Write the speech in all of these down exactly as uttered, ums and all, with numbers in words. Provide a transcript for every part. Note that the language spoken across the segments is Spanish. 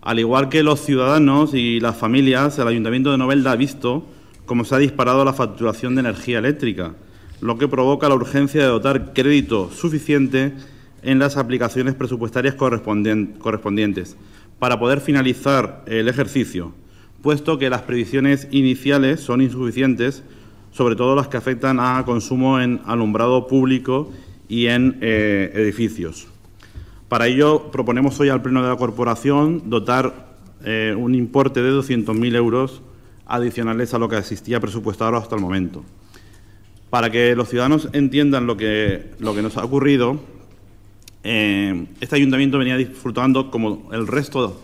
Al igual que los ciudadanos y las familias, el Ayuntamiento de Novelda ha visto cómo se ha disparado la facturación de energía eléctrica, lo que provoca la urgencia de dotar crédito suficiente en las aplicaciones presupuestarias correspondientes para poder finalizar el ejercicio, puesto que las previsiones iniciales son insuficientes, sobre todo las que afectan a consumo en alumbrado público y en eh, edificios. Para ello, proponemos hoy al Pleno de la Corporación dotar eh, un importe de doscientos mil euros adicionales a lo que existía presupuestado hasta el momento. Para que los ciudadanos entiendan lo que, lo que nos ha ocurrido, eh, este ayuntamiento venía disfrutando, como el resto,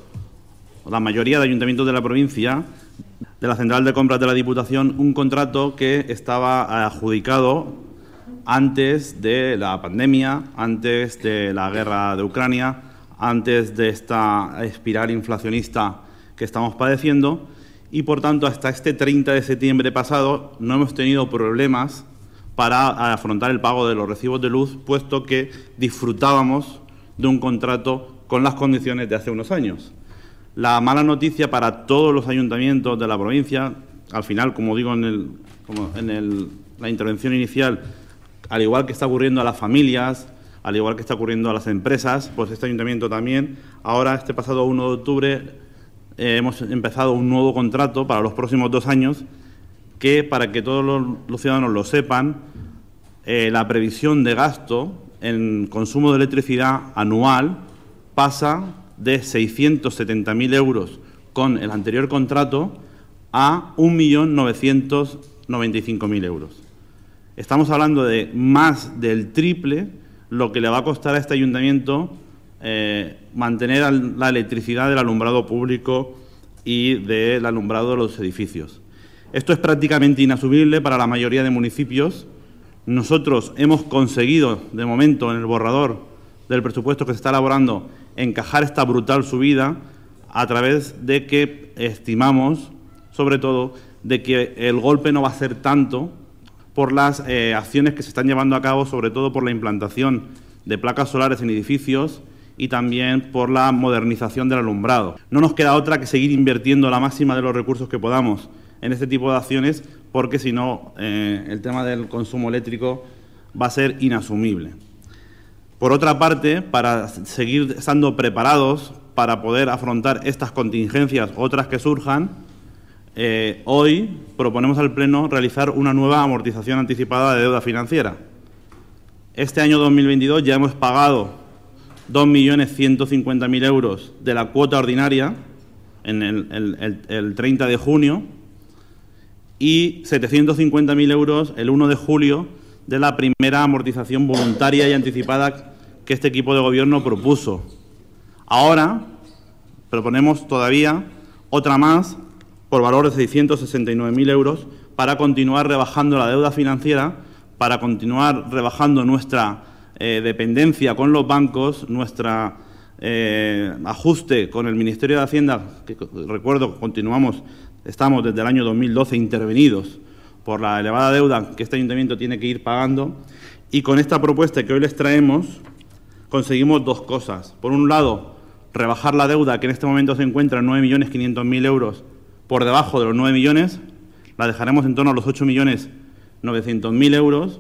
la mayoría de ayuntamientos de la provincia, de la Central de Compras de la Diputación, un contrato que estaba adjudicado antes de la pandemia, antes de la guerra de Ucrania, antes de esta espiral inflacionista que estamos padeciendo y, por tanto, hasta este treinta de septiembre pasado no hemos tenido problemas para afrontar el pago de los recibos de luz, puesto que disfrutábamos de un contrato con las condiciones de hace unos años. La mala noticia para todos los ayuntamientos de la provincia, al final, como digo en, el, como en el, la intervención inicial, al igual que está ocurriendo a las familias, al igual que está ocurriendo a las empresas, pues este ayuntamiento también, ahora, este pasado uno de octubre, eh, hemos empezado un nuevo contrato para los próximos dos años, que, para que todos los, los ciudadanos lo sepan, eh, la previsión de gasto en consumo de electricidad anual pasa de seiscientos setenta mil euros con el anterior contrato a un millón novecientos noventa y cinco mil euros. Estamos hablando de más del triple lo que le va a costar a este ayuntamiento eh, mantener la electricidad del alumbrado público y del alumbrado de los edificios. Esto es prácticamente inasumible para la mayoría de municipios. Nosotros hemos conseguido, de momento, en el borrador del presupuesto que se está elaborando, encajar esta brutal subida a través de que estimamos, sobre todo, de que el golpe no va a ser tanto por las eh, acciones que se están llevando a cabo, sobre todo por la implantación de placas solares en edificios y también por la modernización del alumbrado. No nos queda otra que seguir invirtiendo la máxima de los recursos que podamos en este tipo de acciones, porque si no, eh, el tema del consumo eléctrico va a ser inasumible. Por otra parte, para seguir estando preparados para poder afrontar estas contingencias, otras que surjan, eh, hoy proponemos al Pleno realizar una nueva amortización anticipada de deuda financiera. Este año dos mil veintidós ya hemos pagado dos millones ciento cincuenta mil euros de la cuota ordinaria en el, el, el, el treinta de junio y setecientos cincuenta mil euros el uno de julio de la primera amortización voluntaria y anticipada que este equipo de gobierno propuso. Ahora proponemos todavía otra más por valor de seiscientos sesenta y nueve mil euros para continuar rebajando la deuda financiera, para continuar rebajando nuestra eh, dependencia con los bancos, nuestra eh, ajuste con el Ministerio de Hacienda, que recuerdo continuamos, estamos desde el año dos mil doce intervenidos por la elevada deuda que este ayuntamiento tiene que ir pagando, y con esta propuesta que hoy les traemos conseguimos dos cosas. Por un lado, rebajar la deuda, que en este momento se encuentra en nueve millones quinientos mil euros, por debajo de los nueve millones, la dejaremos en torno a los ocho millones novecientos mil euros,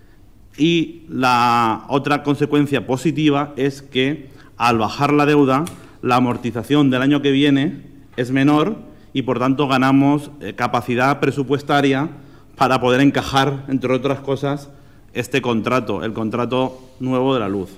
y la otra consecuencia positiva es que, al bajar la deuda, la amortización del año que viene es menor y, por tanto, ganamos eh, capacidad presupuestaria para poder encajar, entre otras cosas, este contrato, el contrato nuevo de la luz.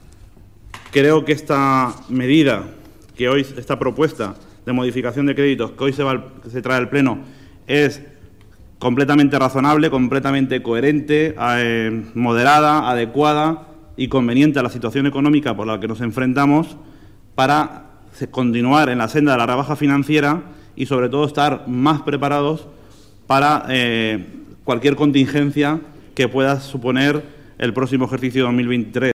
Creo que esta medida, que hoy, esta propuesta de modificación de créditos que hoy se, va, que se trae al Pleno, es completamente razonable, completamente coherente, eh, moderada, adecuada y conveniente a la situación económica por la que nos enfrentamos para continuar en la senda de la rebaja financiera y, sobre todo, estar más preparados para eh, cualquier contingencia que pueda suponer el próximo ejercicio dos mil veintitrés.